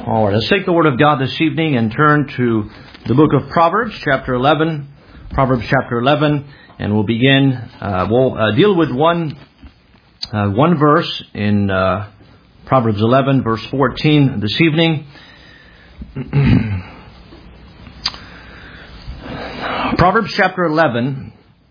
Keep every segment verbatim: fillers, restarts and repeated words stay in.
All right, let's take the Word of God this evening and turn to the book of Proverbs, chapter eleven. Proverbs, chapter eleven, and we'll begin. Uh, we'll uh, deal with one uh, one verse in uh, Proverbs eleven, verse fourteen this evening. Proverbs, chapter eleven,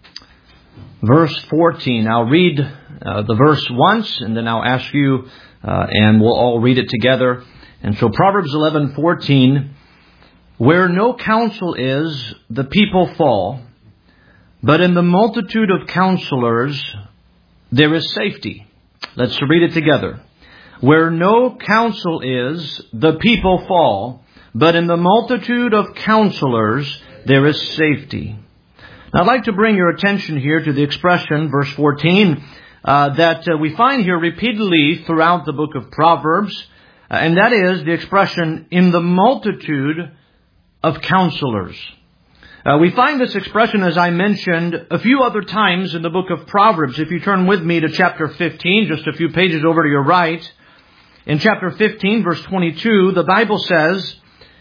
verse fourteen. I'll read uh, the verse once, and then I'll ask you, uh, and we'll all read it together. And so Proverbs eleven fourteen, where no counsel is, the people fall, but in the multitude of counselors there is safety. Let's read it together. Where no counsel is, the people fall, but in the multitude of counselors there is safety. Now, I'd like to bring your attention here to the expression, verse fourteen, uh, that uh, we find here repeatedly throughout the book of Proverbs. Uh, and that is the expression, in the multitude of counselors. Uh, we find this expression, as I mentioned, a few other times in the book of Proverbs. If you turn with me to chapter fifteen, just a few pages over to your right, in chapter fifteen, verse twenty-two, the Bible says,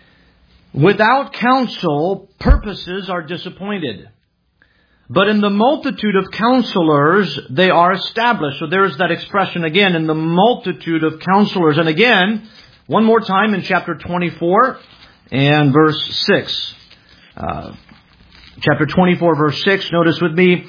without counsel, purposes are disappointed, but in the multitude of counselors, they are established. So there's that expression again, in the multitude of counselors. And again, one more time in chapter twenty-four and verse six. Uh, chapter twenty-four, verse six, notice with me,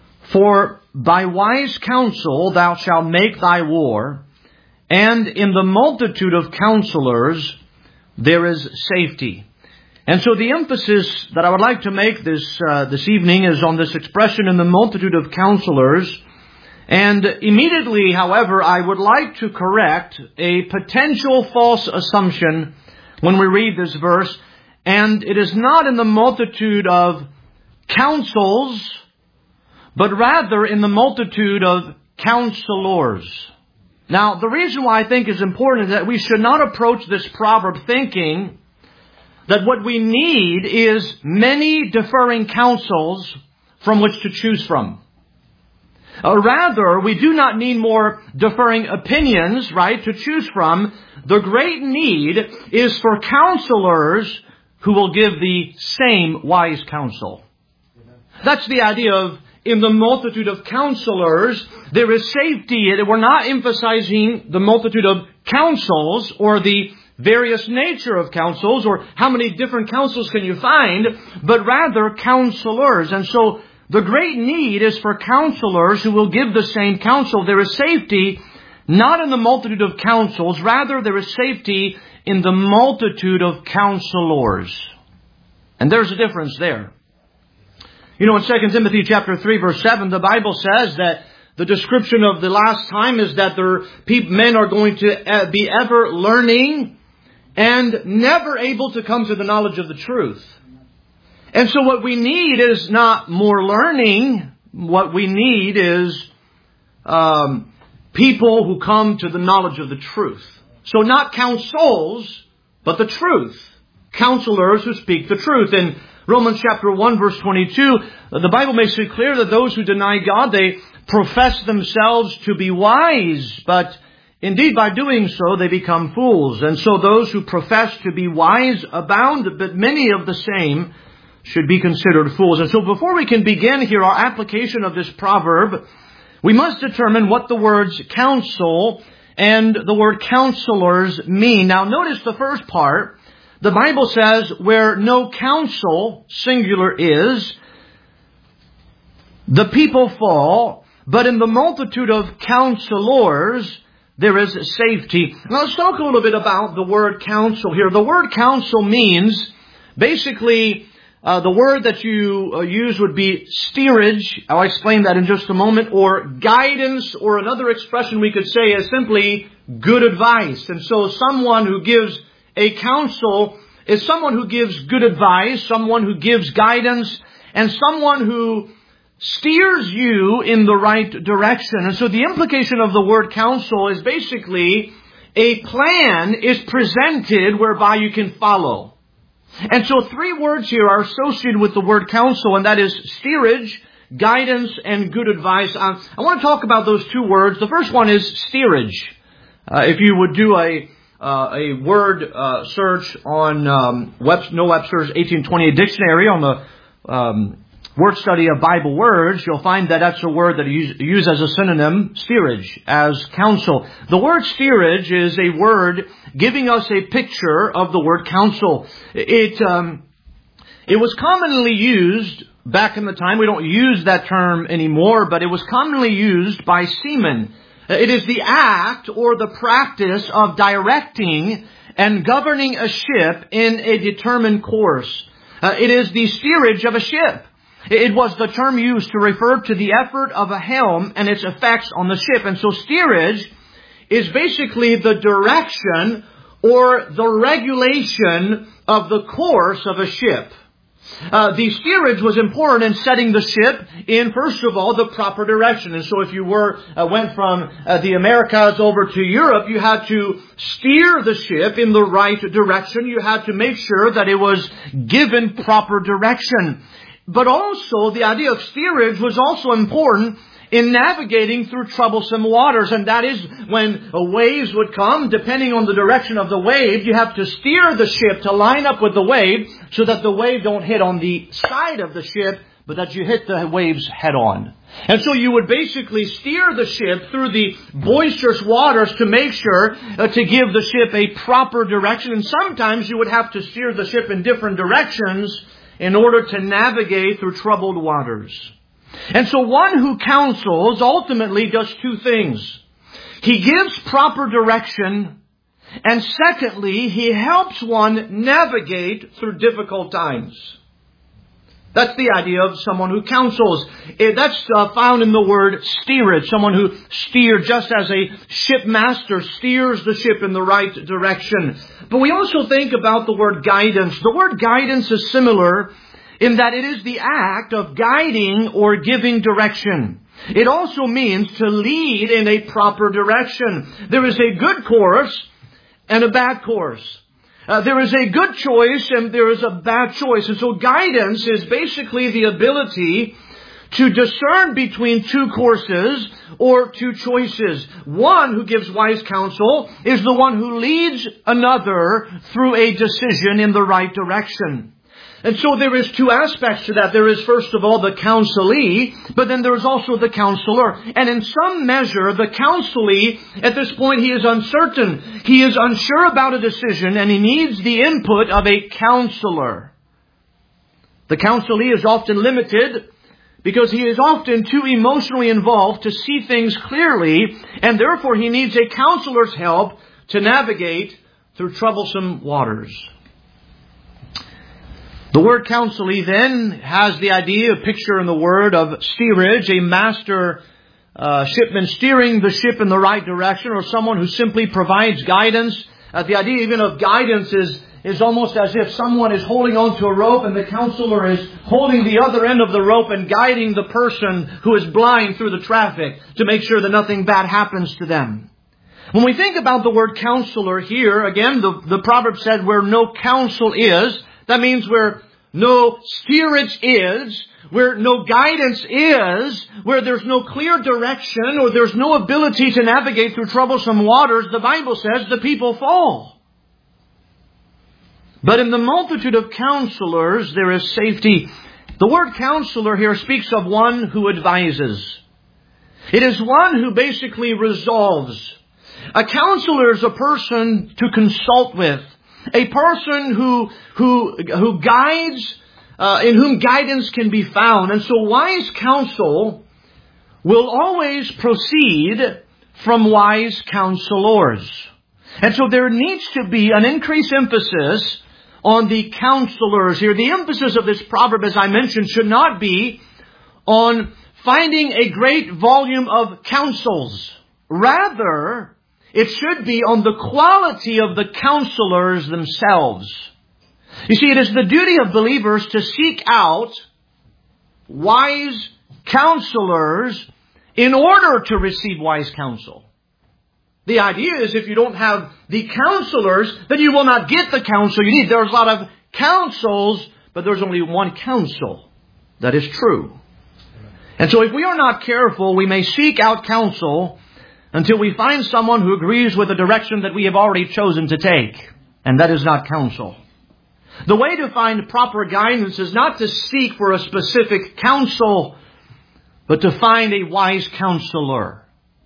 for by wise counsel thou shalt make thy war, and in the multitude of counselors there is safety. And so the emphasis that I would like to make this uh, this evening is on this expression, in the multitude of counselors. And immediately, however, I would like to correct a potential false assumption when we read this verse. And it is not in the multitude of counsels, but rather in the multitude of counselors. Now, the reason why I think is important is that we should not approach this proverb thinking that what we need is many differing counsels from which to choose from. Uh, rather, we do not need more differing opinions, right, to choose from. The great need is for counselors who will give the same wise counsel. That's the idea of, in the multitude of counselors, there is safety. We're not emphasizing the multitude of counsels or the various nature of counsels, or how many different counsels can you find, but rather counselors. And so the great need is for counselors who will give the same counsel. There is safety not in the multitude of counsels, rather there is safety in the multitude of counselors. And there's a difference there. You know, in Second Timothy chapter three, verse seven, the Bible says that the description of the last time is that their men are going to be ever learning and never able to come to the knowledge of the truth. And so what we need is not more learning. What we need is um, people who come to the knowledge of the truth. So not counsels, but the truth. Counselors who speak the truth. In Romans chapter one, verse twenty-two, the Bible makes it clear that those who deny God, they profess themselves to be wise, but indeed, by doing so, they become fools. And so those who profess to be wise abound, but many of the same should be considered fools. And so before we can begin here our application of this proverb, we must determine what the words counsel and the word counselors mean. Now notice the first part. The Bible says, where no counsel, singular, is, the people fall, but in the multitude of counselors there is safety. Now let's talk a little bit about the word counsel here. The word counsel means, basically, uh, the word that you uh, use would be steerage. I'll explain that in just a moment. Or guidance, or another expression we could say is simply good advice. And so someone who gives a counsel is someone who gives good advice, someone who gives guidance, and someone who steers you in the right direction. And so the implication of the word counsel is basically a plan is presented whereby you can follow. And so three words here are associated with the word counsel, and that is steerage, guidance, and good advice. I, I want to talk about those two words. The first one is steerage. Uh, if you would do a uh, a word uh, search on um, Web- Noah Webster's eighteen twenty-eight dictionary on the um, word study of Bible words, you'll find that that's a word that you use, use as a synonym, steerage, as counsel. The word steerage is a word giving us a picture of the word counsel. It um, it was commonly used back in the time. We don't use that term anymore, but it was commonly used by seamen. It is the act or the practice of directing and governing a ship in a determined course. Uh, it is the steerage of a ship. It was the term used to refer to the effort of a helm and its effects on the ship. And so steerage is basically the direction or the regulation of the course of a ship. Uh, the steerage was important in setting the ship in, first of all, the proper direction. And so if you were uh, went from uh, the Americas over to Europe, you had to steer the ship in the right direction. You had to make sure that it was given proper direction. But also, the idea of steerage was also important in navigating through troublesome waters. And that is when waves would come, depending on the direction of the wave, you have to steer the ship to line up with the wave so that the wave don't hit on the side of the ship, but that you hit the waves head on. And so you would basically steer the ship through the boisterous waters to make sure uh, to give the ship a proper direction. And sometimes you would have to steer the ship in different directions in order to navigate through troubled waters. And so one who counsels ultimately does two things. He gives proper direction, and secondly, he helps one navigate through difficult times. That's the idea of someone who counsels. That's uh, found in the word steerage. Someone who steers, just as a shipmaster steers the ship in the right direction. But we also think about the word guidance. The word guidance is similar in that it is the act of guiding or giving direction. It also means to lead in a proper direction. There is a good course and a bad course. Uh, there is a good choice and there is a bad choice. And so guidance is basically the ability to discern between two courses or two choices. One who gives wise counsel is the one who leads another through a decision in the right direction. And so there is two aspects to that. There is, first of all, the counselee, but then there is also the counselor. And in some measure, the counselee, at this point, he is uncertain. He is unsure about a decision, and he needs the input of a counselor. The counselee is often limited because he is often too emotionally involved to see things clearly, and therefore he needs a counselor's help to navigate through troublesome waters. The word counselee then has the idea, a picture in the word of steerage, a master uh, shipman steering the ship in the right direction, or someone who simply provides guidance. Uh, the idea even of guidance is, is almost as if someone is holding onto a rope and the counselor is holding the other end of the rope and guiding the person who is blind through the traffic to make sure that nothing bad happens to them. When we think about the word counselor here, again, the, the proverb said where no counsel is, that means where no steerage is, where no guidance is, where there's no clear direction or there's no ability to navigate through troublesome waters, the Bible says the people fall. But in the multitude of counselors, there is safety. The word counselor here speaks of one who advises. It is one who basically resolves. A counselor is a person to consult with. A person who who who guides, uh, in whom guidance can be found. And so wise counsel will always proceed from wise counselors. And so there needs to be an increased emphasis on the counselors here. The emphasis of this proverb, as I mentioned, should not be on finding a great volume of counsels. Rather, it should be on the quality of the counselors themselves. You see, it is the duty of believers to seek out wise counselors in order to receive wise counsel. The idea is if you don't have the counselors, then you will not get the counsel you need. There's a lot of counsels, but there's only one counsel that is true. And so if we are not careful, we may seek out counsel, until we find someone who agrees with the direction that we have already chosen to take. And that is not counsel. The way to find proper guidance is not to seek for a specific counsel, but to find a wise counselor.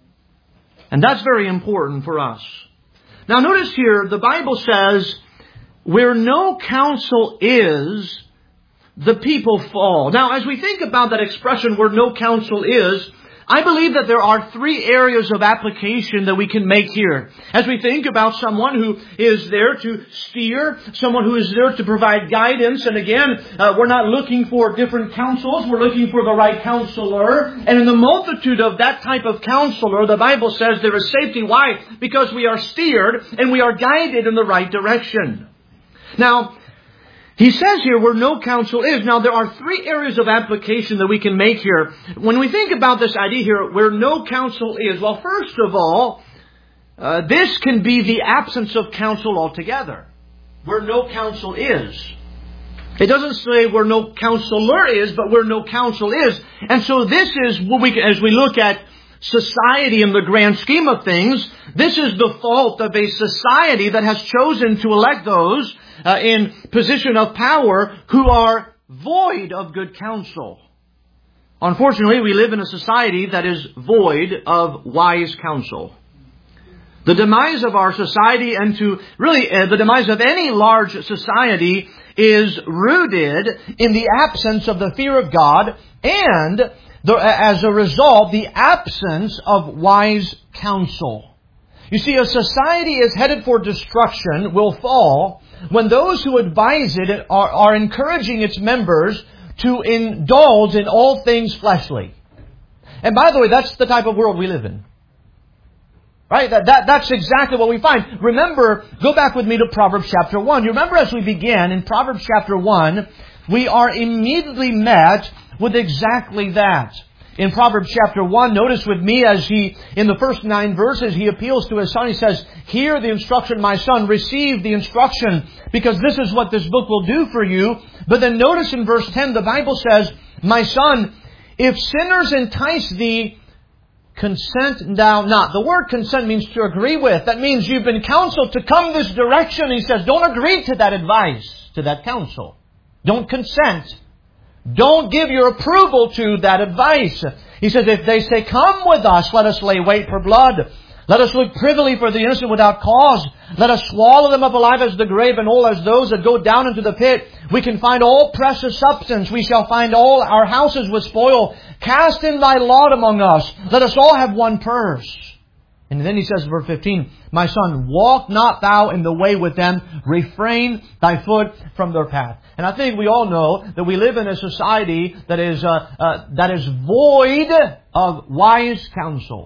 And that's very important for us. Now notice here, the Bible says, where no counsel is, the people fall. Now as we think about that expression, where no counsel is, I believe that there are three areas of application that we can make here. As we think about someone who is there to steer, someone who is there to provide guidance, and again, uh, we're not looking for different counsels, we're looking for the right counselor. And in the multitude of that type of counselor, the Bible says there is safety. Why? Because we are steered and we are guided in the right direction. Now, he says here where no counsel is. Now, there are three areas of application that we can make here. When we think about this idea here, where no counsel is, well, first of all, uh, this can be the absence of counsel altogether. Where no counsel is. It doesn't say where no counselor is, but where no counsel is. And so this is what we, as we look at society in the grand scheme of things, this is the fault of a society that has chosen to elect those Uh, in position of power who are void of good counsel. Unfortunately, we live in a society that is void of wise counsel. The demise of our society, and to really uh, the demise of any large society, is rooted in the absence of the fear of God and, the, as a result, the absence of wise counsel. You see, a society is headed for destruction, will fall, when those who advise it are, are encouraging its members to indulge in all things fleshly. And by the way, that's the type of world we live in. Right? That, that, that's exactly what we find. Remember, go back with me to Proverbs chapter one. You remember as we began in Proverbs chapter one, we are immediately met with exactly that. In Proverbs chapter one, notice with me as he, in the first nine verses, he appeals to his son. He says, "Hear the instruction, my son, receive the instruction, because this is what this book will do for you." But then notice in verse ten, the Bible says, "My son, if sinners entice thee, consent thou not." The word consent means to agree with. That means you've been counseled to come this direction. He says, don't agree to that advice, to that counsel. Don't consent. Don't give your approval to that advice. He says, if they say, "Come with us, let us lay wait for blood. Let us look privily for the innocent without cause. Let us swallow them up alive as the grave, and all as those that go down into the pit. We can find all precious substance. We shall find all our houses with spoil. Cast in thy lot among us. Let us all have one purse." And then he says, verse fifteen, "My son, walk not thou in the way with them. Refrain thy foot from their path." And I think we all know that we live in a society that is uh, uh, that is void of wise counsel.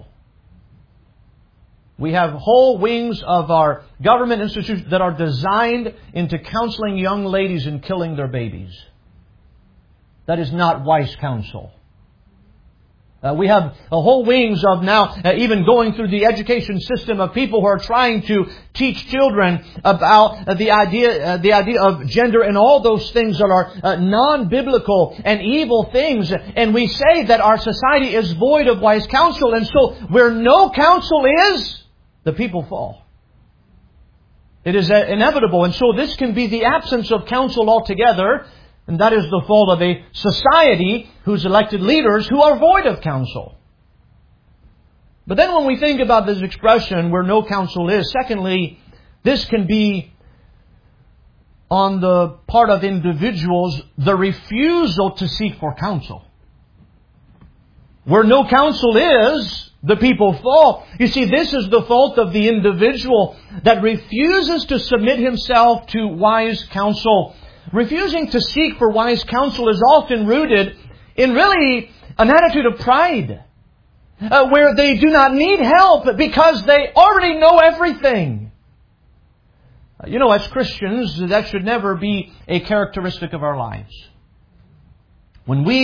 We have whole wings of our government institutions that are designed into counseling young ladies and killing their babies. That is not wise counsel. Uh, we have a whole wings of now uh, even going through the education system of people who are trying to teach children about uh, the idea uh, the idea of gender and all those things that are uh, non-biblical and evil things. And we say that our society is void of wise counsel. And so where no counsel is, the people fall. It is uh, inevitable. And so this can be the absence of counsel altogether. And that is the fault of a society whose elected leaders who are void of counsel. But then when we think about this expression, where no counsel is, secondly, this can be on the part of individuals, the refusal to seek for counsel. Where no counsel is, the people fall. You see, this is the fault of the individual that refuses to submit himself to wise counsel. Refusing to seek for wise counsel is often rooted in really an attitude of pride, uh, where they do not need help because they already know everything. Uh, you know, as Christians, that should never be a characteristic of our lives. When we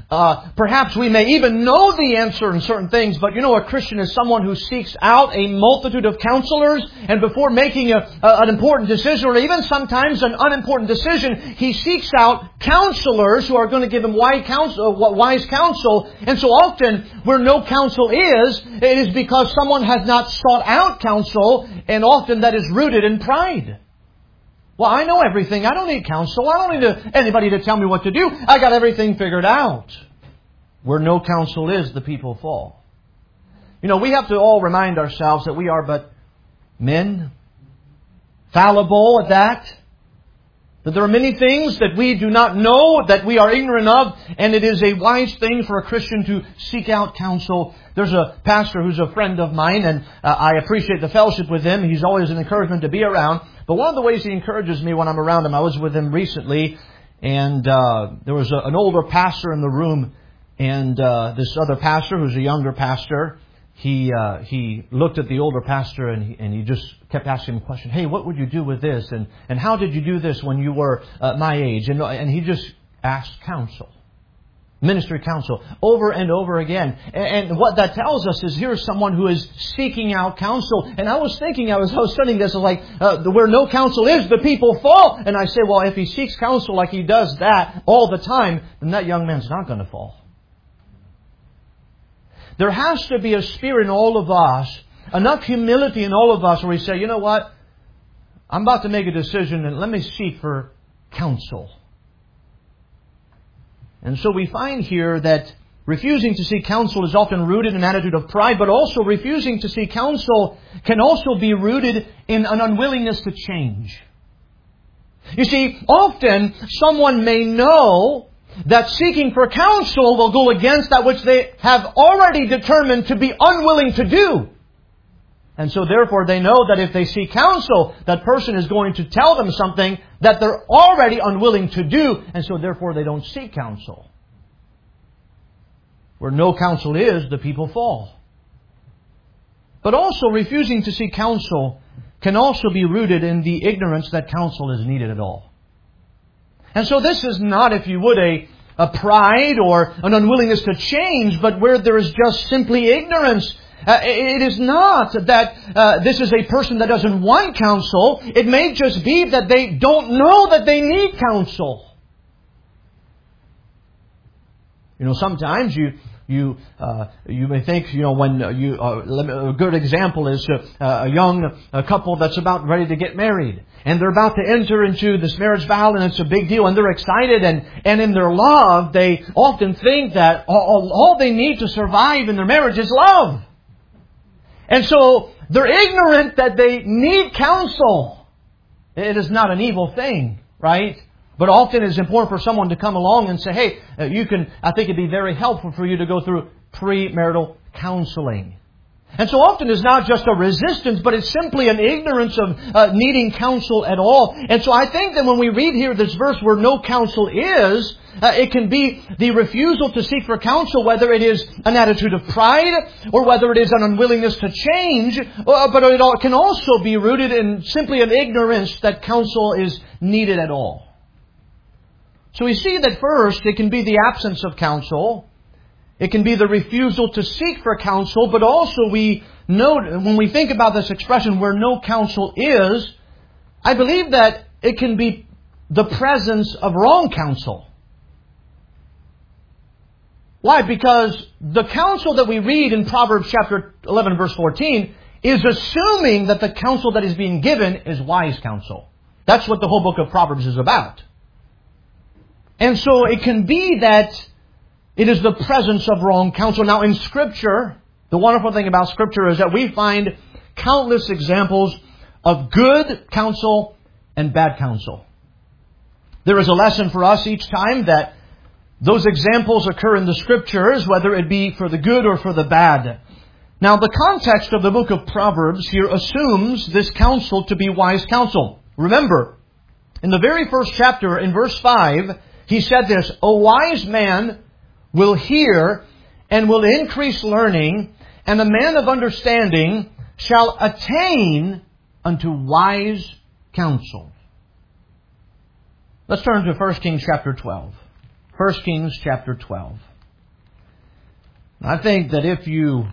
Uh, perhaps we may even know the answer in certain things, but you know, a Christian is someone who seeks out a multitude of counselors, and before making a, a, an important decision, or even sometimes an unimportant decision, he seeks out counselors who are going to give him wise counsel, wise counsel. And so often, where no counsel is, it is because someone has not sought out counsel, and often that is rooted in pride. Well, I know everything. I don't need counsel. I don't need to, anybody to tell me what to do. I got everything figured out. Where no counsel is, the people fall. You know, we have to all remind ourselves that we are but men, fallible at that, that there are many things that we do not know, that we are ignorant of, and it is a wise thing for a Christian to seek out counsel. There's a pastor who's a friend of mine, and uh, I appreciate the fellowship with him. He's always an encouragement to be around. But one of the ways he encourages me when I'm around him, I was with him recently, and uh, there was a, an older pastor in the room, and uh, this other pastor, who's a younger pastor, he uh, he looked at the older pastor, and he, and he just kept asking him a question. Hey, what would you do with this? And and how did you do this when you were uh, my age? And and he just asked counsel. Ministry counsel over and over again. And what that tells us is here's someone who is seeking out counsel. And I was thinking, I was, I was studying this, I was like, uh, where no counsel is, the people fall. And I say, well, if he seeks counsel like he does that all the time, then that young man's not going to fall. There has to be a spirit in all of us, enough humility in all of us where we say, you know what? I'm about to make a decision and let me seek for counsel. And so we find here that refusing to seek counsel is often rooted in an attitude of pride, but also refusing to seek counsel can also be rooted in an unwillingness to change. You see, often someone may know that seeking for counsel will go against that which they have already determined to be unwilling to do. And so therefore they know that if they seek counsel, that person is going to tell them something that they're already unwilling to do. And so therefore they don't seek counsel. Where no counsel is, the people fall. But also refusing to seek counsel can also be rooted in the ignorance that counsel is needed at all. And so this is not, if you would, a, a pride or an unwillingness to change, but where there is just simply ignorance. Uh, it is not that uh, this is a person that doesn't want counsel. It may just be that they don't know that they need counsel. You know, sometimes you you uh, you may think, you know, when you uh, a good example is uh, a young a couple that's about ready to get married, and they're about to enter into this marriage vow, and it's a big deal, and they're excited, and and in their love, they often think that all, all they need to survive in their marriage is love. And so they're ignorant that they need counsel. It is not an evil thing, right? But often it's important for someone to come along and say, hey, you can, I think it'd be very helpful for you to go through premarital counseling. And so often it's not just a resistance, but it's simply an ignorance of uh, needing counsel at all. And so I think that when we read here this verse where no counsel is, uh, it can be the refusal to seek for counsel, whether it is an attitude of pride or whether it is an unwillingness to change. Uh, but it all, can also be rooted in simply an ignorance that counsel is needed at all. So we see that first it can be the absence of counsel. It can be the refusal to seek for counsel, but also we note, when we think about this expression, where no counsel is, I believe that it can be the presence of wrong counsel. Why? Because the counsel that we read in Proverbs chapter eleven, verse fourteen, is assuming that the counsel that is being given is wise counsel. That's what the whole book of Proverbs is about. And so it can be that it is the presence of wrong counsel. Now in Scripture, the wonderful thing about Scripture is that we find countless examples of good counsel and bad counsel. There is a lesson for us each time that those examples occur in the Scriptures, whether it be for the good or for the bad. Now the context of the book of Proverbs here assumes this counsel to be wise counsel. Remember, in the very first chapter, in verse five, he said this, "A wise man will hear and will increase learning, and a man of understanding shall attain unto wise counsel." Let's turn to First Kings chapter twelve. First Kings chapter twelve. I think that if you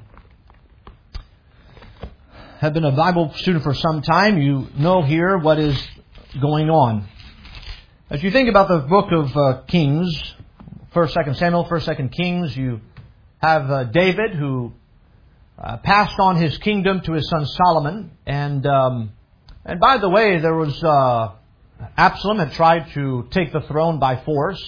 have been a Bible student for some time, you know here what is going on. As you think about the book of uh, Kings, First, Second Samuel, First, Second Kings, you have uh, David who uh, passed on his kingdom to his son Solomon, and um, and by the way, there was uh, Absalom had tried to take the throne by force.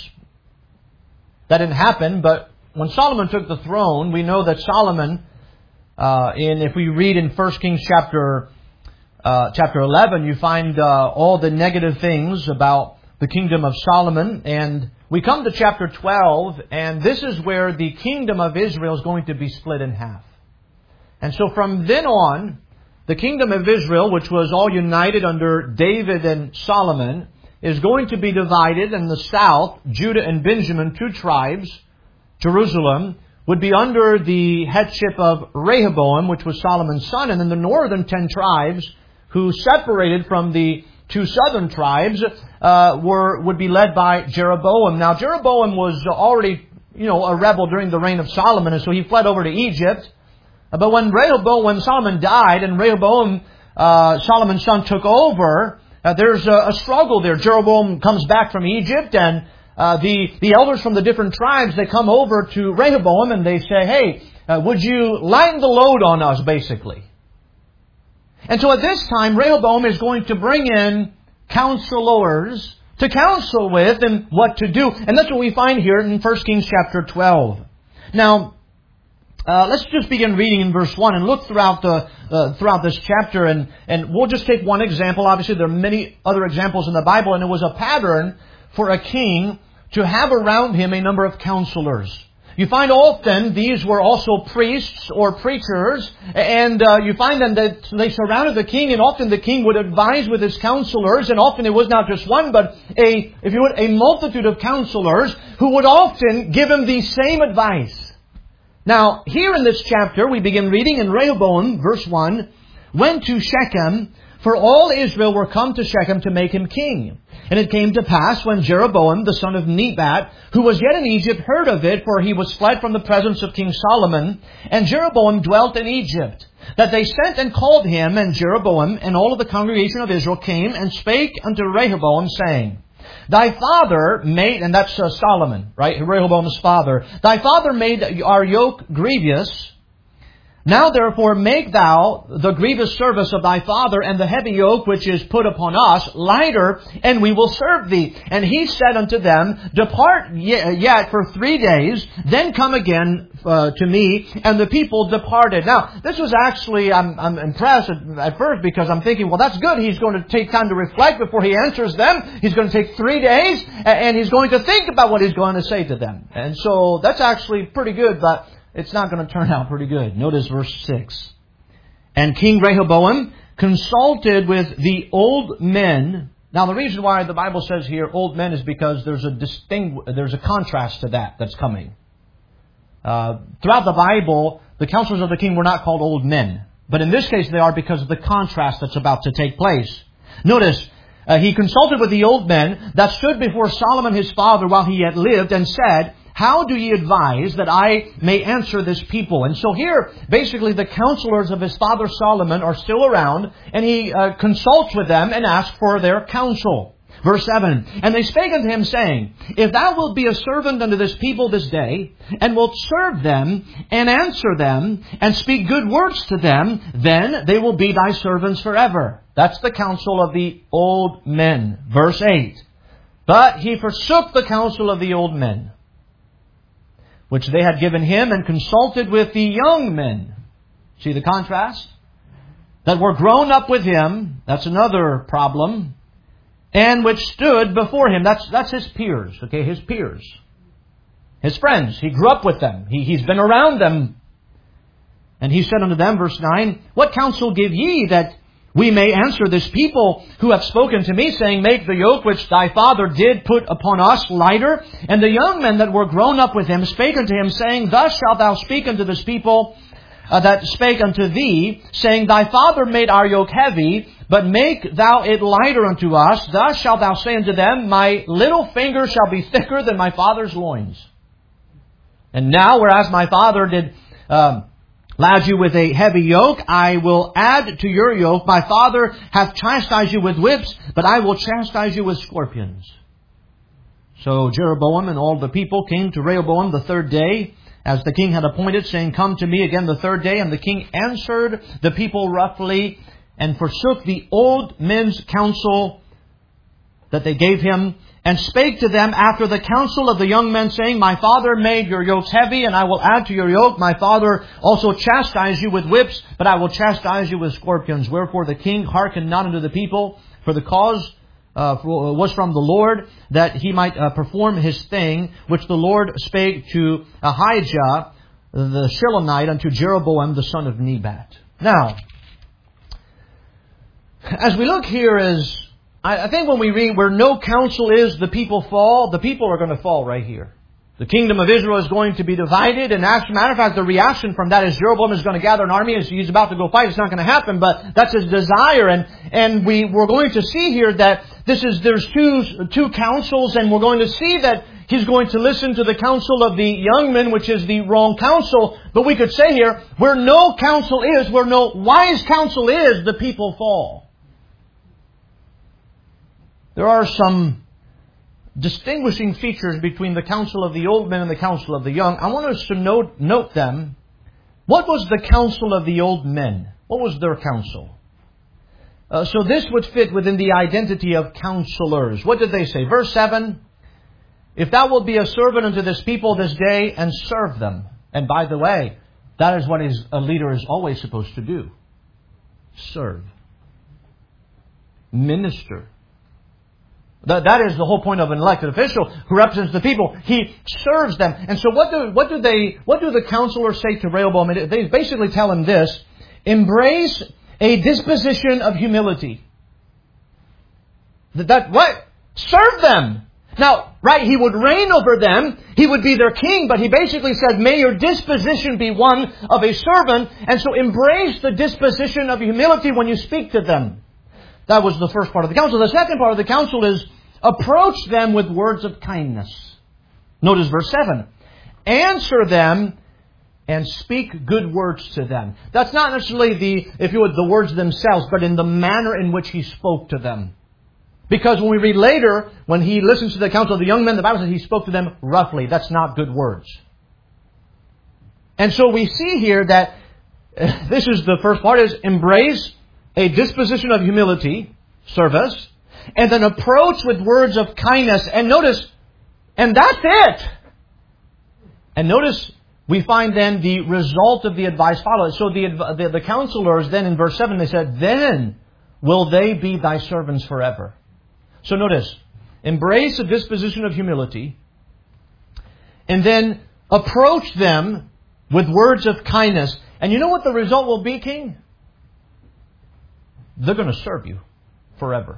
That didn't happen, but when Solomon took the throne, we know that Solomon, uh, in if we read in First Kings chapter uh, chapter eleven, you find uh, all the negative things about the kingdom of Solomon, and we come to chapter twelve, and this is where the kingdom of Israel is going to be split in half. And so from then on, the kingdom of Israel, which was all united under David and Solomon, is going to be divided. In the south, Judah and Benjamin, two tribes, Jerusalem, would be under the headship of Rehoboam, which was Solomon's son. And then the northern ten tribes, who separated from the two southern tribes, uh, were would be led by Jeroboam. Now, Jeroboam was already, you know, a rebel during the reign of Solomon, and so he fled over to Egypt. But when Rehoboam, when Solomon died, and Rehoboam, uh, Solomon's son, took over, uh, there's a, a struggle there. Jeroboam comes back from Egypt, and uh, the the elders from the different tribes, they come over to Rehoboam and they say, "Hey, uh, would you lighten the load on us?" Basically. And so at this time, Rehoboam is going to bring in counselors to counsel with and what to do. And that's what we find here in First Kings chapter twelve. Now, uh, let's just begin reading in verse one and look throughout the uh, throughout this chapter. And, and we'll just take one example. Obviously, there are many other examples in the Bible. And it was a pattern for a king to have around him a number of counselors. You find often these were also priests or preachers, and uh, you find them that they surrounded the king, and often the king would advise with his counselors, and often it was not just one, but a, if you would, a multitude of counselors who would often give him the same advice. Now, here in this chapter, we begin reading in Rehoboam, verse one, went to Shechem, for all Israel were come to Shechem to make him king. And it came to pass when Jeroboam, the son of Nebat, who was yet in Egypt, heard of it, for he was fled from the presence of King Solomon, and Jeroboam dwelt in Egypt, that they sent and called him, and Jeroboam and all of the congregation of Israel came and spake unto Rehoboam, saying, Thy father made, and that's uh, Solomon, right? Rehoboam's father. Thy father made our yoke grievous. Now therefore make thou the grievous service of thy father and the heavy yoke which is put upon us lighter, and we will serve thee. And he said unto them, Depart yet for three days, then come again uh, to me. And the people departed. Now this was actually, I'm, I'm impressed at, at first because I'm thinking, well, that's good. He's going to take time to reflect before he answers them. He's going to take three days and he's going to think about what he's going to say to them. And so that's actually pretty good, but it's not going to turn out pretty good. Notice verse six. And King Rehoboam consulted with the old men. Now the reason why the Bible says here old men is because there's a distinct, there's a contrast to that that's coming. Uh, throughout the Bible, the counselors of the king were not called old men. But in this case they are because of the contrast that's about to take place. Notice, uh, he consulted with the old men that stood before Solomon his father while he yet lived, and said, How do ye advise that I may answer this people? And so here, basically, the counselors of his father Solomon are still around, and he uh, consults with them and asks for their counsel. Verse seven, And they spake unto him, saying, If thou wilt be a servant unto this people this day, and wilt serve them, and answer them, and speak good words to them, then they will be thy servants forever. That's the counsel of the old men. Verse eight, But he forsook the counsel of the old men, which they had given him, and consulted with the young men. See the contrast? That were grown up with him. That's another problem. And which stood before him. That's that's his peers. Okay, his peers. His friends. He grew up with them. He, he's been around them. And he said unto them, verse nine, What counsel give ye that we may answer this people who have spoken to me, saying, Make the yoke which thy father did put upon us lighter? And the young men that were grown up with him spake unto him, saying, Thus shalt thou speak unto this people uh, that spake unto thee, saying, Thy father made our yoke heavy, but make thou it lighter unto us. Thus shalt thou say unto them, My little finger shall be thicker than my father's loins. And now, whereas my father did um, lad you with a heavy yoke, I will add to your yoke. My father hath chastised you with whips, but I will chastise you with scorpions. So Jeroboam and all the people came to Rehoboam the third day, as the king had appointed, saying, Come to me again the third day. And the king answered the people roughly, and forsook the old men's counsel that they gave him, and spake to them after the counsel of the young men, saying, My father made your yokes heavy, and I will add to your yoke. My father also chastised you with whips, but I will chastise you with scorpions. Wherefore the king hearkened not unto the people, for the cause uh, was from the Lord, that he might uh, perform his thing, which the Lord spake to Ahijah the Shilonite unto Jeroboam the son of Nebat. Now, as we look here, as I think when we read, where no counsel is, the people fall, the people are going to fall right here. The kingdom of Israel is going to be divided, and as a matter of fact, the reaction from that is Jeroboam is going to gather an army as he's about to go fight. It's not going to happen, but that's his desire. And and we, we're going to see here that this is there's two two counsels, and we're going to see that he's going to listen to the counsel of the young men, which is the wrong counsel. But we could say here, where no counsel is, where no wise counsel is, the people fall. There are some distinguishing features between the counsel of the old men and the counsel of the young. I want us to note, note them. What was the counsel of the old men? What was their counsel? Uh, so this would fit within the identity of counselors. What did they say? Verse seven, If thou wilt be a servant unto this people this day, and serve them. And by the way, that is what is, a leader is always supposed to do. Serve. Minister. That, that is the whole point of an elected official who represents the people. He serves them. And so what do, what do they, what do the counselors say to Rehoboam? They basically tell him this: embrace a disposition of humility. That, that what? Serve them. Now, right, he would reign over them. He would be their king, but he basically says, may your disposition be one of a servant. And so embrace the disposition of humility when you speak to them. That was the first part of the counsel. The second part of the counsel is approach them with words of kindness. Notice verse seven. Answer them and speak good words to them. That's not necessarily the, if you would, the words themselves, but in the manner in which he spoke to them. Because when we read later, when he listens to the counsel of the young men, the Bible says he spoke to them roughly. That's not good words. And so we see here that uh, this is the first part, is embrace a disposition of humility, service, and then approach with words of kindness. And notice, and that's it. And notice, we find then the result of the advice follows. So the, the, the counselors then in verse seven, they said, then will they be thy servants forever. So notice, embrace a disposition of humility, and then approach them with words of kindness. And you know what the result will be, King? They're going to serve you forever.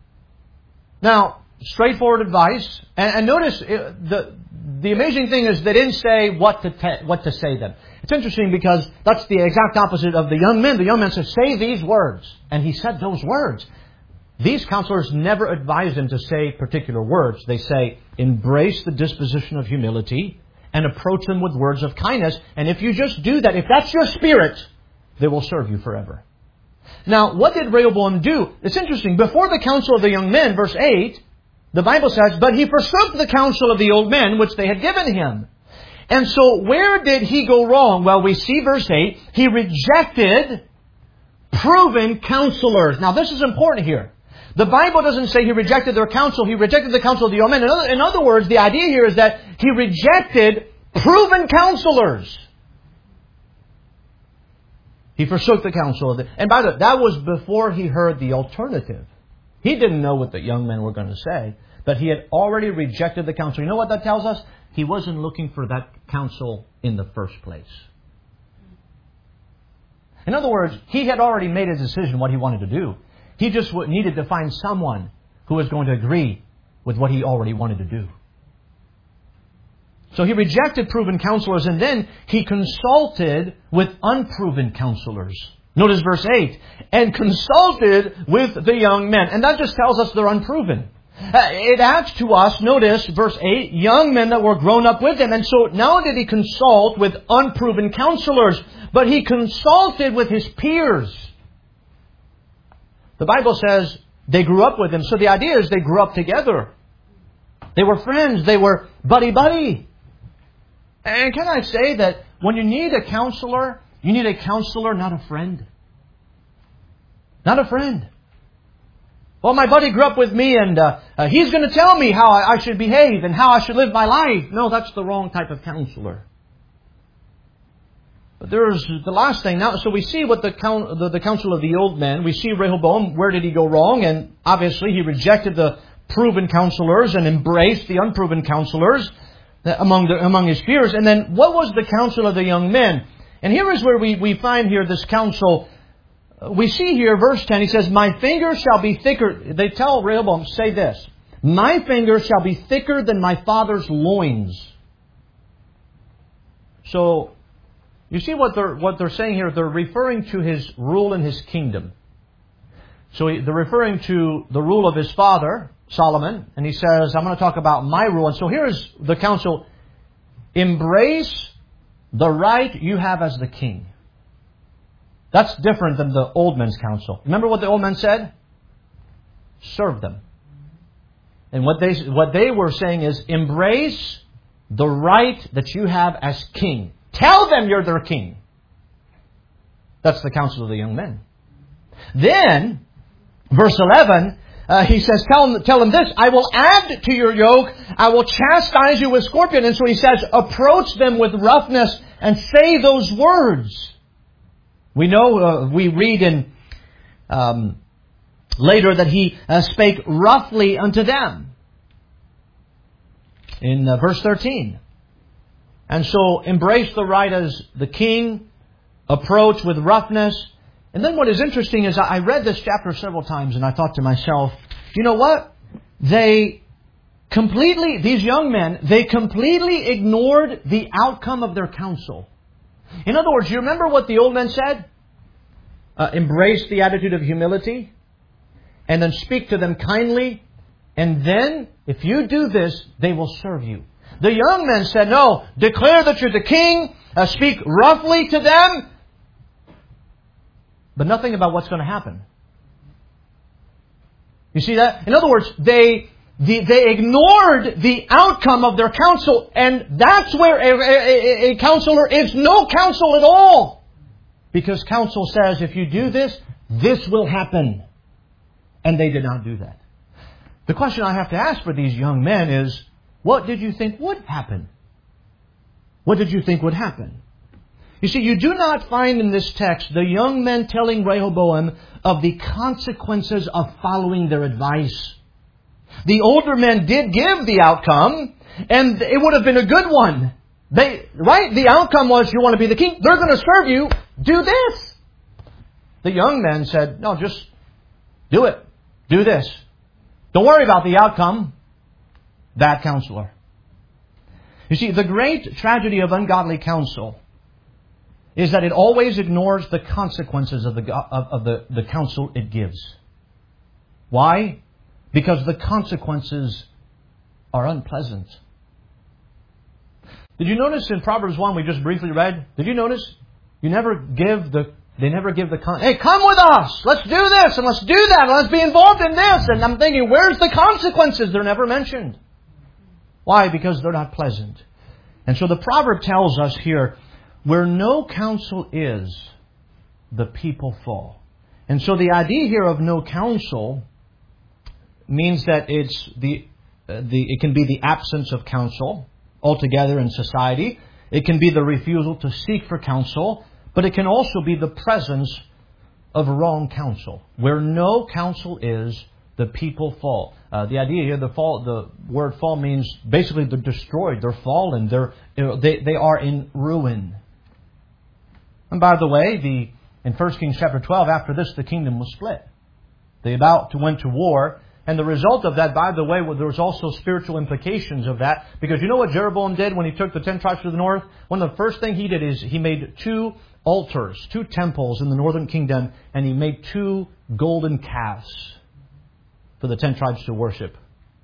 Now, straightforward advice. And, and notice, the the amazing thing is they didn't say what to te- what to say them. It's interesting because that's the exact opposite of the young men. The young men said, say these words. And he said those words. These counselors never advise him to say particular words. They say, embrace the disposition of humility and approach them with words of kindness. And if you just do that, if that's your spirit, they will serve you forever. Now, what did Rehoboam do? It's interesting. Before the counsel of the young men, verse eight, the Bible says, but he forsook the counsel of the old men, which they had given him. And so, where did he go wrong? Well, we see verse eight. He rejected proven counselors. Now, this is important here. The Bible doesn't say he rejected their counsel. He rejected the counsel of the young men. In other, in other words, the idea here is that he rejected proven counselors. He forsook the counsel of the... And by the way, that was before he heard the alternative. He didn't know what the young men were going to say, but he had already rejected the counsel. You know what that tells us? He wasn't looking for that counsel in the first place. In other words, he had already made a decision what he wanted to do. He just needed to find someone who was going to agree with what he already wanted to do. So he rejected proven counselors, and then he consulted with unproven counselors. Notice verse eight. And consulted with the young men. And that just tells us they're unproven. Uh, it adds to us, notice, verse eight, young men that were grown up with him. And so not only did he consult with unproven counselors, but he consulted with his peers. The Bible says they grew up with him. So the idea is they grew up together. They were friends. They were buddy-buddy. And can I say that when you need a counselor, you need a counselor, not a friend. Not a friend. Well, my buddy grew up with me and uh, uh, he's going to tell me how I, I should behave and how I should live my life. No, that's the wrong type of counselor. But there's the last thing. Now, so we see what the, count, the, the counsel of the old men. We see Rehoboam. Where did he go wrong? And obviously he rejected the proven counselors and embraced the unproven counselors among, the, among his peers. And then what was the counsel of the young men? And here is where we, we find here this counsel. We see here, verse ten, he says, my finger shall be thicker. They tell Rehoboam, say this, my finger shall be thicker than my father's loins. So, you see what they're, what they're saying here? They're referring to his rule in his kingdom. So they're referring to the rule of his father, Solomon. And he says, I'm going to talk about my rule. And so here's the counsel. Embrace the right you have as the king. That's different than the old men's counsel. Remember what the old men said? Serve them. And what they, what they were saying is, embrace the right that you have as king. Tell them you're their king. That's the counsel of the young men. Then, verse eleven, uh, he says, tell them, tell them this, I will add to your yoke, I will chastise you with scorpion. And so he says, approach them with roughness and say those words. We know, uh, we read in um, later that he uh, spake roughly unto them. In uh, verse thirteen. And so embrace the right as the king, approach with roughness. And then what is interesting is I read this chapter several times and I thought to myself, you know what? They completely, these young men, they completely ignored the outcome of their counsel. In other words, you remember what the old men said? Uh, embrace the attitude of humility. And then speak to them kindly. And then, if you do this, they will serve you. The young men said, no, declare that you're the king. Uh, speak roughly to them. But nothing about what's going to happen. You see that? In other words, they... The, they ignored the outcome of their counsel, and that's where a, a, a counselor is no counsel at all. Because counsel says, if you do this, this will happen. And they did not do that. The question I have to ask for these young men is, what did you think would happen? What did you think would happen? You see, you do not find in this text the young men telling Rehoboam of the consequences of following their advice. The older men did give the outcome, and it would have been a good one. They, right? The outcome was, you want to be the king? They're going to serve you. Do this. The young men said, no, just do it. Do this. Don't worry about the outcome. Bad counselor. You see, the great tragedy of ungodly counsel is that it always ignores the consequences of the, of, of the, the counsel it gives. Why? Because the consequences are unpleasant. Did you notice in Proverbs one we just briefly read? Did you notice? You never give the, they never give the, con- hey, come with us! Let's do this and let's do that and let's be involved in this. And I'm thinking, where's the consequences? They're never mentioned. Why? Because they're not pleasant. And so the proverb tells us here, where no counsel is, the people fall. And so the idea here of no counsel means that it's the, uh, the it can be the absence of counsel altogether in society. It can be the refusal to seek for counsel, but it can also be the presence of wrong counsel. Where no counsel is, the people fall. Uh, the idea here, the fall, the word fall means basically they're destroyed, they're fallen, they're they they are in ruin. And by the way, the in First Kings chapter twelve, after this, the kingdom was split. They about to went to war. And the result of that, by the way, well, there was also spiritual implications of that. Because you know what Jeroboam did when he took the ten tribes to the north? One of the first things he did is he made two altars, two temples in the northern kingdom. And he made two golden calves for the ten tribes to worship.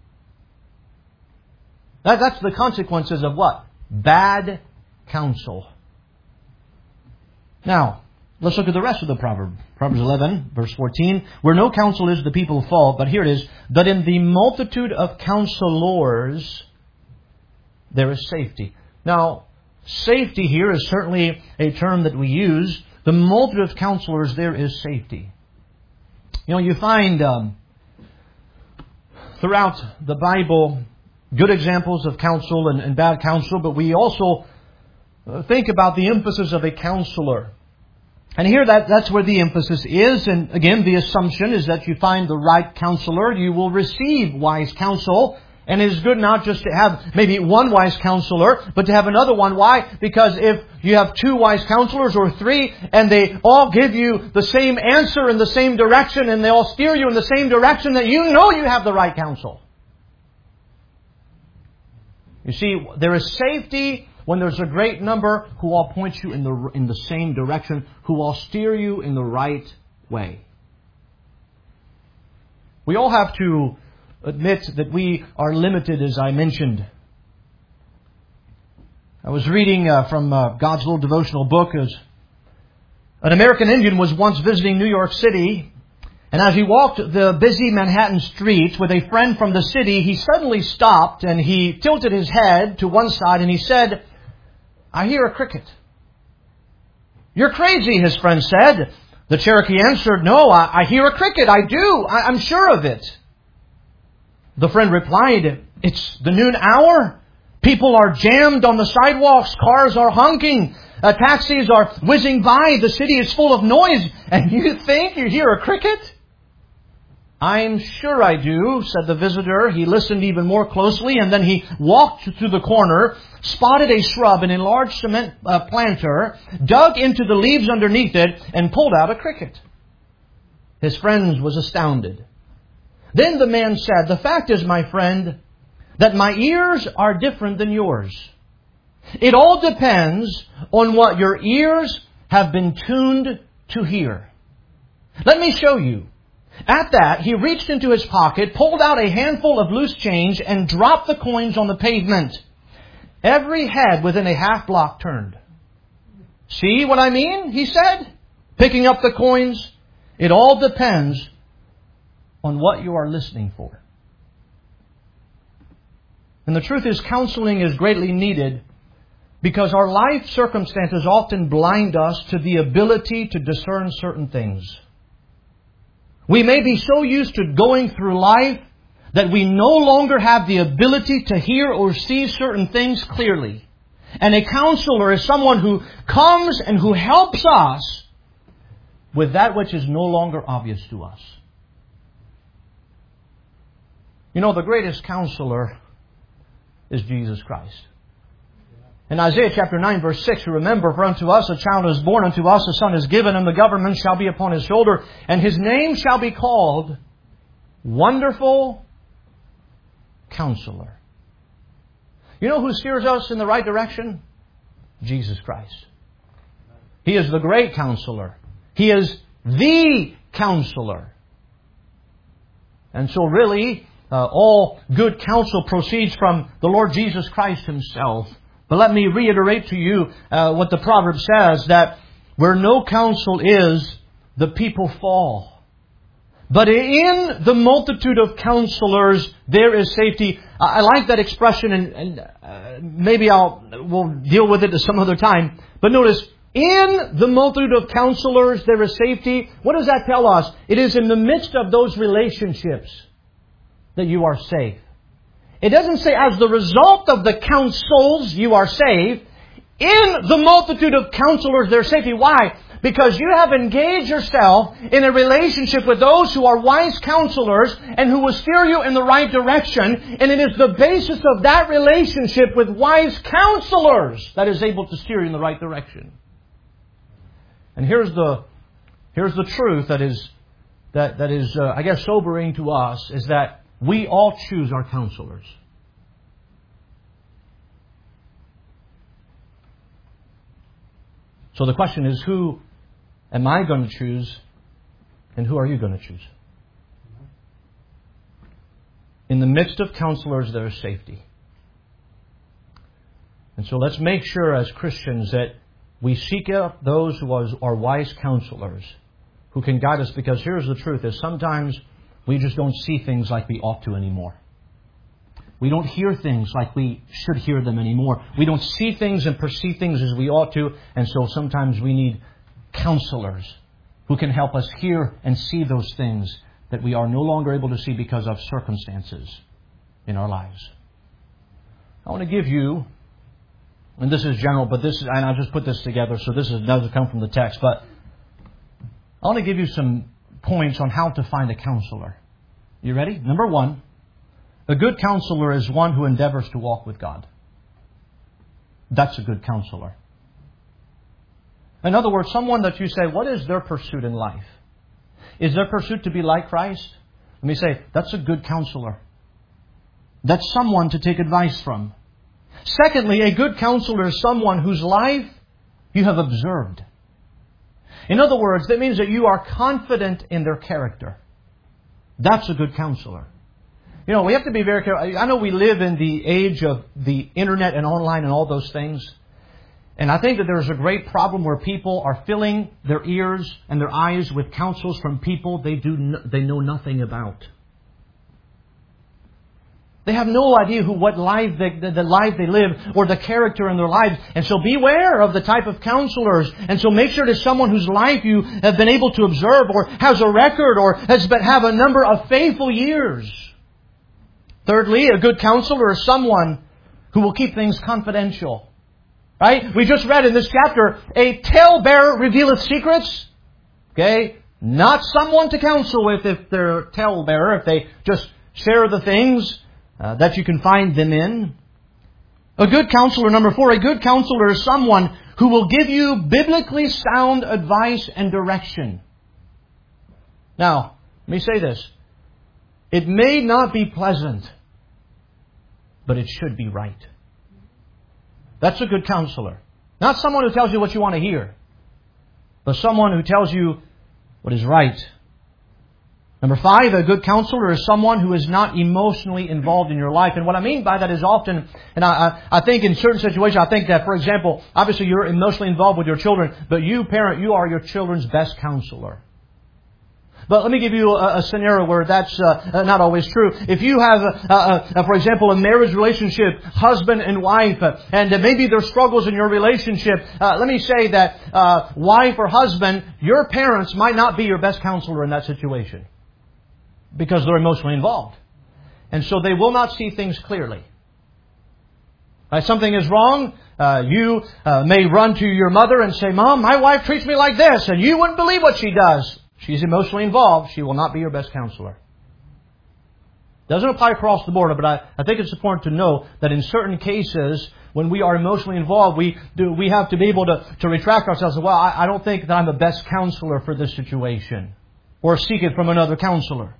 That, that's the consequences of what? Bad counsel. Now, let's look at the rest of the proverb. Proverbs eleven, verse fourteen. Where no counsel is, the people fall. But here it is. But in the multitude of counselors, there is safety. Now, safety here is certainly a term that we use. The multitude of counselors, there is safety. You know, you find um, throughout the Bible good examples of counsel and, and bad counsel, but we also think about the emphasis of a counselor. And here that, that's where the emphasis is. And again, the assumption is that you find the right counselor, you will receive wise counsel. And it is good not just to have maybe one wise counselor, but to have another one. Why? Because if you have two wise counselors or three, and they all give you the same answer in the same direction, and they all steer you in the same direction, that you know you have the right counsel. You see, there is safety when there's a great number who all point you in the in the same direction, who all steer you in the right way. We all have to admit that we are limited, as I mentioned. I was reading uh, from uh, God's little devotional book. As an American Indian was once visiting New York City, and as he walked the busy Manhattan streets with a friend from the city, he suddenly stopped and he tilted his head to one side and he said, "I hear a cricket." "You're crazy," his friend said. The Cherokee answered, "No, I, I hear a cricket. I do. I, I'm sure of it." The friend replied, "It's the noon hour. People are jammed on the sidewalks. Cars are honking. Uh, taxis are whizzing by. The city is full of noise. And you think you hear a cricket?" "I'm sure I do," said the visitor. He listened even more closely, and then he walked to the corner, spotted a shrub, an enlarged cement uh, planter, dug into the leaves underneath it, and pulled out a cricket. His friend was astounded. Then the man said, "The fact is, my friend, that my ears are different than yours. It all depends on what your ears have been tuned to hear. Let me show you." At that, he reached into his pocket, pulled out a handful of loose change, and dropped the coins on the pavement. Every head within a half block turned. "See what I mean?" he said, picking up the coins. It all depends on what you are listening for. And the truth is, counseling is greatly needed because our life circumstances often blind us to the ability to discern certain things. We may be so used to going through life that we no longer have the ability to hear or see certain things clearly. And a counselor is someone who comes and who helps us with that which is no longer obvious to us. You know, the greatest counselor is Jesus Christ. In Isaiah chapter nine, verse six, you remember, "For unto us a child is born, unto us a son is given, and the government shall be upon his shoulder, and his name shall be called Wonderful Counselor." You know who steers us in the right direction? Jesus Christ. He is the great counselor. He is the counselor. And so really, Uh, all good counsel proceeds from the Lord Jesus Christ Himself. But let me reiterate to you uh, what the proverb says, that where no counsel is, the people fall. But in the multitude of counselors, there is safety. I, I like that expression, and, and uh, maybe I'll we'll deal with it at some other time. But notice, in the multitude of counselors, there is safety. What does that tell us? It is in the midst of those relationships that you are safe. It doesn't say as the result of the counsels you are saved. In the multitude of counselors there's safety. Why? Because you have engaged yourself in a relationship with those who are wise counselors and who will steer you in the right direction. And it is the basis of that relationship with wise counselors that is able to steer you in the right direction. And here's the here's the truth that is that that is uh, I guess sobering to us, is that we all choose our counselors. So the question is, who am I going to choose, and who are you going to choose? In the midst of counselors, there is safety. And so let's make sure as Christians that we seek out those who are wise counselors who can guide us, because here's the truth, is sometimes we just don't see things like we ought to anymore. We don't hear things like we should hear them anymore. We don't see things and perceive things as we ought to, and so sometimes we need counselors who can help us hear and see those things that we are no longer able to see because of circumstances in our lives. I want to give you, and this is general, but this is, and I'll just put this together, so this is, doesn't come from the text, but I want to give you some points on how to find a counselor. You ready? Number one, a good counselor is one who endeavors to walk with God. That's a good counselor. In other words, someone that you say, what is their pursuit in life? Is their pursuit to be like Christ? Let me say, that's a good counselor. That's someone to take advice from. Secondly, a good counselor is someone whose life you have observed. In other words, that means that you are confident in their character. That's a good counselor. You know, we have to be very careful. I know we live in the age of the internet and online and all those things. And I think that there's a great problem where people are filling their ears and their eyes with counsels from people they do no, they know nothing about. They have no idea who, what life they, the, the life they live or the character in their lives. And so beware of the type of counselors. And so make sure it is someone whose life you have been able to observe or has a record or has been, have a number of faithful years. Thirdly, a good counselor is someone who will keep things confidential. Right? We just read in this chapter, a talebearer revealeth secrets. Okay? Not someone to counsel with if they're a talebearer, if they just share the things Uh, that you can find them in. A good counselor, number four, a good counselor is someone who will give you biblically sound advice and direction. Now, let me say this. It may not be pleasant, but it should be right. That's a good counselor. Not someone who tells you what you want to hear, but someone who tells you what is right. Number five, a good counselor is someone who is not emotionally involved in your life. And what I mean by that is often, and I, I, I think in certain situations, I think that, for example, obviously you're emotionally involved with your children, but you, parent, you are your children's best counselor. But let me give you a, a scenario where that's uh, not always true. If you have, uh, uh, for example, a marriage relationship, husband and wife, uh, and uh, maybe there's struggles in your relationship, uh, let me say that uh, wife or husband, your parents might not be your best counselor in that situation, because they're emotionally involved. And so they will not see things clearly. Right? Something is wrong. Uh, you uh, may run to your mother and say, Mom, my wife treats me like this. And you wouldn't believe what she does. She's emotionally involved. She will not be your best counselor. Doesn't apply across the board, but I, I think it's important to know that in certain cases, when we are emotionally involved, we do we have to be able to, to retract ourselves. Well, I, I don't think that I'm the best counselor for this situation. Or seek it from another counselor.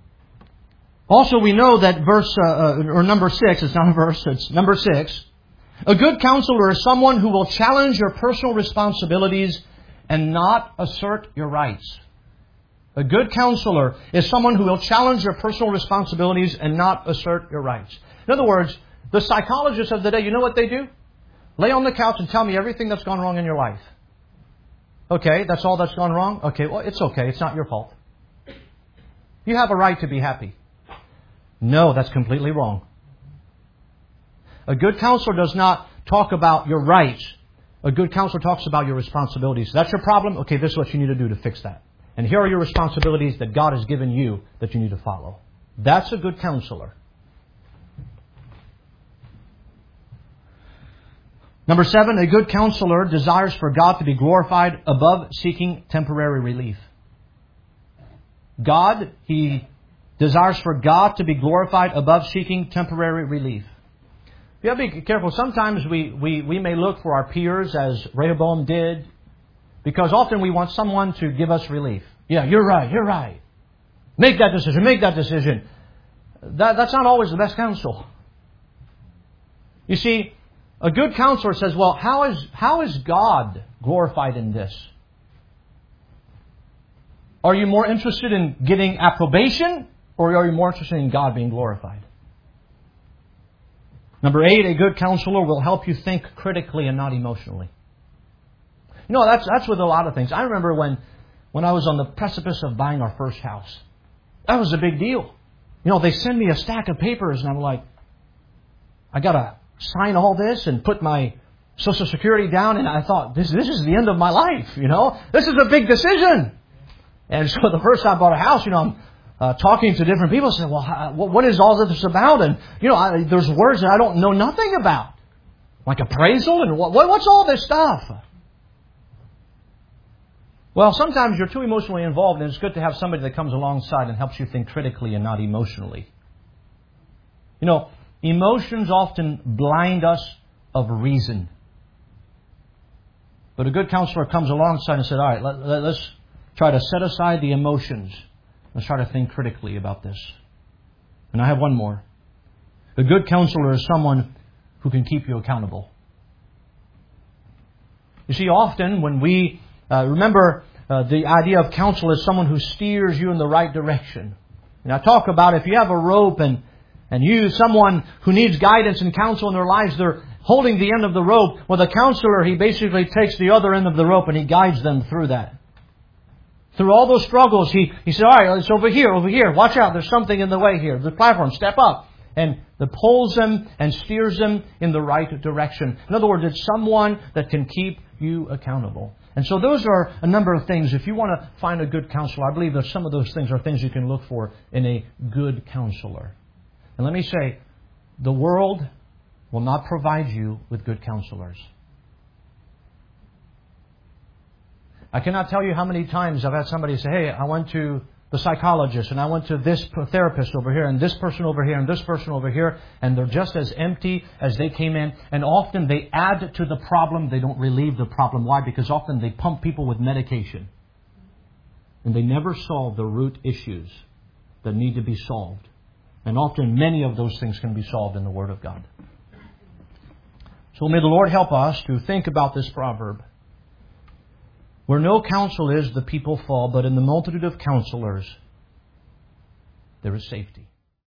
Also, we know that verse, uh, or number six, it's not a verse, it's number six. A good counselor is someone who will challenge your personal responsibilities and not assert your rights. A good counselor is someone who will challenge your personal responsibilities and not assert your rights. In other words, the psychologists of the day, you know what they do? Lay on the couch and tell me everything that's gone wrong in your life. Okay, that's all that's gone wrong? Okay, well, it's okay. It's not your fault. You have a right to be happy. No, that's completely wrong. A good counselor does not talk about your rights. A good counselor talks about your responsibilities. That's your problem? Okay, this is what you need to do to fix that. And here are your responsibilities that God has given you that you need to follow. That's a good counselor. Number seven, a good counselor desires for God to be glorified above seeking temporary relief. God, He desires for God to be glorified above seeking temporary relief. You have to be careful. Sometimes we, we, we may look for our peers as Rehoboam did, because often we want someone to give us relief. Yeah, you're right, you're right. Make that decision, make that decision. That, that's not always the best counsel. You see, a good counselor says, well, how is, how is God glorified in this? Are you more interested in getting approbation, or are you more interested in God being glorified? Number eight, a good counselor will help you think critically and not emotionally. You know, that's that's with a lot of things. I remember when, when I was on the precipice of buying our first house. That was a big deal. You know, they send me a stack of papers and I'm like, I got to sign all this and put my Social Security down. And I thought, this, this is the end of my life, you know. This is a big decision. And so the first time I bought a house, you know, I'm uh, talking to different people saying, well, how, what is all this about? And, you know, I, there's words that I don't know nothing about. Like appraisal and what, what's all this stuff? Well, sometimes you're too emotionally involved, and it's good to have somebody that comes alongside and helps you think critically and not emotionally. You know, emotions often blind us of reason. But a good counselor comes alongside and says, all right, let, let, let's try to set aside the emotions. Let's try to think critically about this. And I have one more. A good counselor is someone who can keep you accountable. You see, often when we Uh, remember, uh, the idea of counsel is someone who steers you in the right direction. And I talk about if you have a rope and, and you, someone who needs guidance and counsel in their lives, they're holding the end of the rope. Well, the counselor, he basically takes the other end of the rope and he guides them through that. Through all those struggles, he, he said, all right, it's over here, over here. Watch out, there's something in the way here. The platform, step up. And that pulls them and steers them in the right direction. In other words, it's someone that can keep you accountable. And so those are a number of things. If you want to find a good counselor, I believe that some of those things are things you can look for in a good counselor. And let me say, the world will not provide you with good counselors. I cannot tell you how many times I've had somebody say, hey, I went to the psychologist and I went to this therapist over here and this person over here and this person over here, and they're just as empty as they came in. And often they add to the problem. They don't relieve the problem. Why? Because often they pump people with medication. And they never solve the root issues that need to be solved. And often many of those things can be solved in the Word of God. So may the Lord help us to think about this proverb. Where no counsel is, the people fall, but in the multitude of counselors, there is safety.